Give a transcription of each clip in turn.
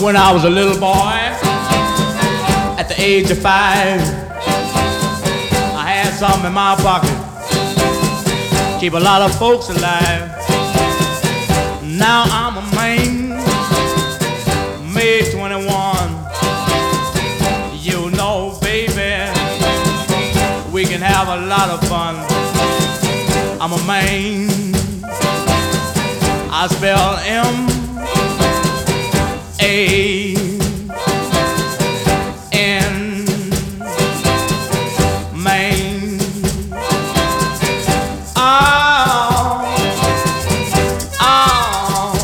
When I was a little boy, at the age of 5, I had something in my pocket, keep a lot of folks alive. Now I'm a man, May 21. You know, baby, we can have a lot of fun. I'm a man, I spell M-A-N, man. Oh, oh,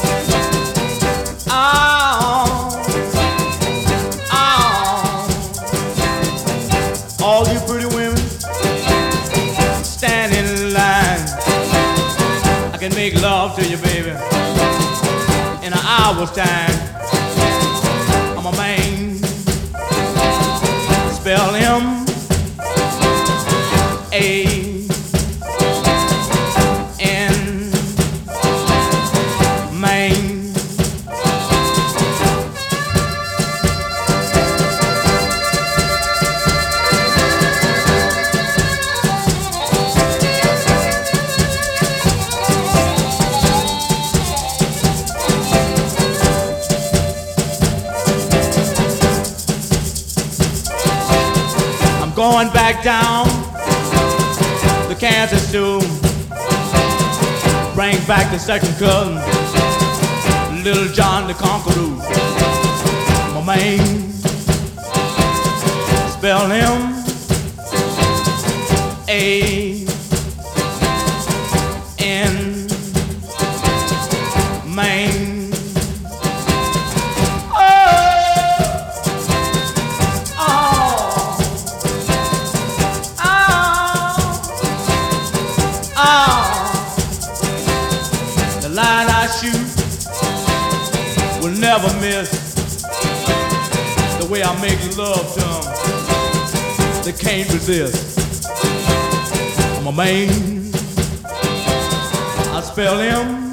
oh, oh. All you pretty women stand in line. I can make love to you, baby, in an hour's time. I'm a man, spell M-A-N, man. Going back down the Kansas to bring back the second cousin, Little John the Conqueror. My man, spell M-A-N, man. The line I shoot will never miss. The way I make love to them, they can't resist. I'm a man, I spell him